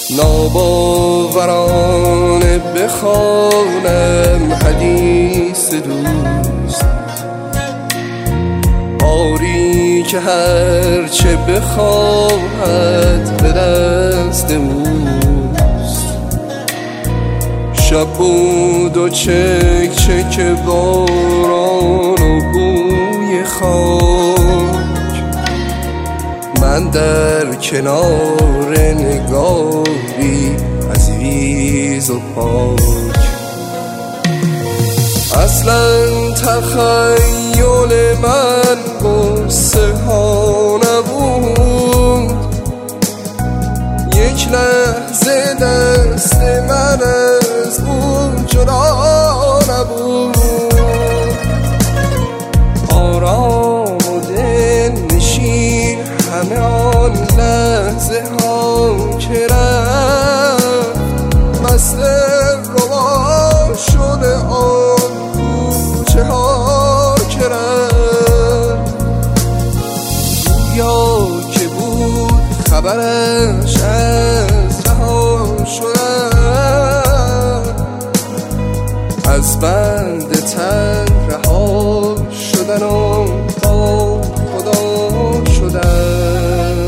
ناباورانه بخوانم حدیث دوست، آری که هرچه بخواهد به دست اوست. شب بود و چک چک باران و بوی خاک، من در کنار نگاری عزیز و پاک. اصلا تخیل من قصه ها نبود، یک لحظه دست من از او جدا نبود. آرام و دل نشین همه آن لحظه ها که رفت، مست روا شده آن کوچه ها که رفت. یا که بود خبرش از رها شدن، از بند تن رها شدن و با خدا شدن.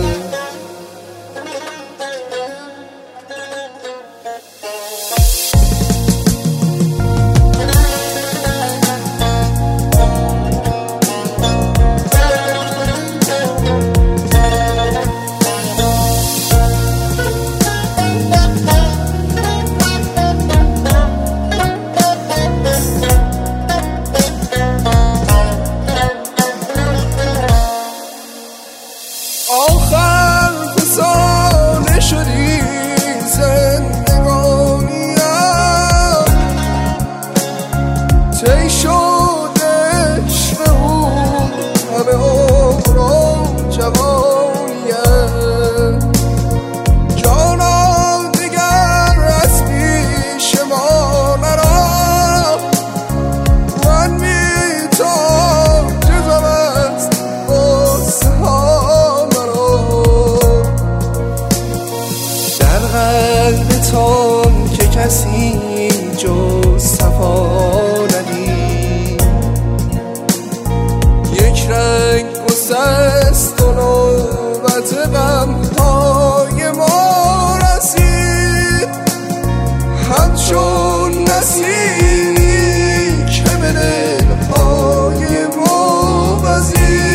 آخر فسانه شدی زندگانیم، طی شد عشق او همه عمر و جوانیم. جانا دیگر از پیش ما نرفت، من بی تو جزم است قصه ها مرا. در قلبتان که کسی جز صفا ندید، یک رنگ گسست و نوبت غمهای ما رسید، همچون نسیمی که به دلهای ما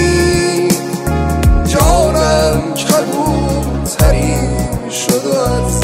وزید. جانم کبوتری شد و از